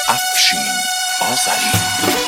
افشین آذری.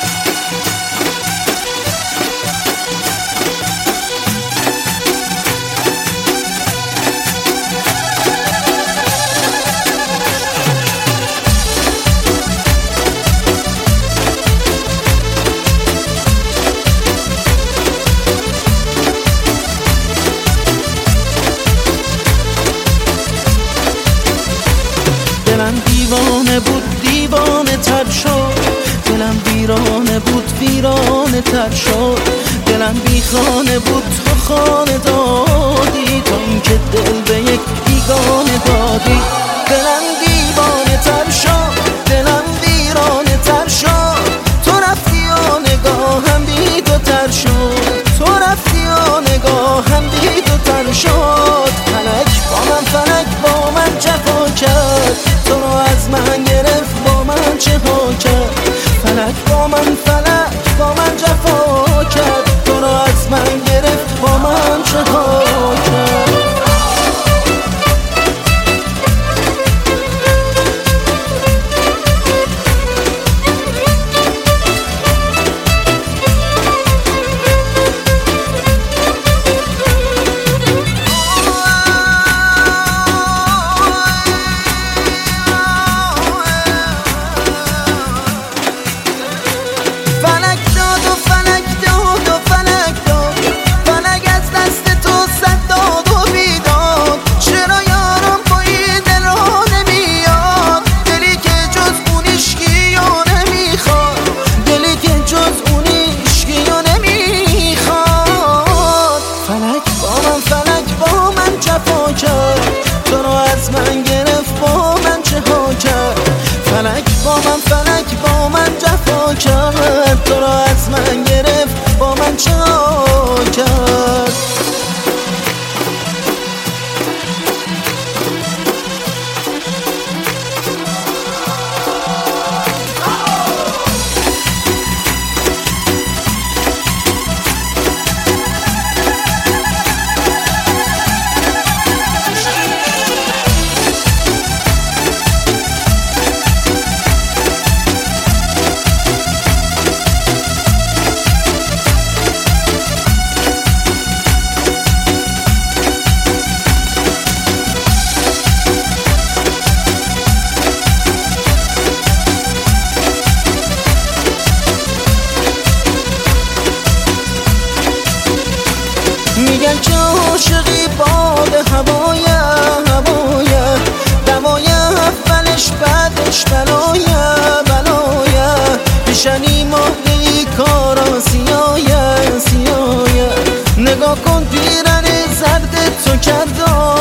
دلم دیوانه بود دیوانه تر شد، دلم ویرانه بود ویرانه تر شد، دلم بی خانه بود تو خانه دادی، تا اینکه دل به یک بیگانه دادی. دلم دیوانه تر شد، دلم ویرانه تر شد، تو رفتی و نگاهم بی تو تر شد، تو رفتی و نگاهم بی تو تر شد. فلک با من، فلک با من جفا کرد، تو رو از من گرفت با من چه ها کرد. فلک با من، فلک با من جفا کرد، تو رو از من گرفت با من چه ها کرد. تو رو از من گرفت با من چه ها کرد. فلک با من، فلک با من جفا کرد، تو رو از من گرفت با من چه ها کرد. میگن که عاشقی باد هوایه هوایه، دوایه اولش بعدش بلایه بلایه، پیشنی ماهی کارا سیایه سیایه. نگاه کن پیرن زرد تو کرده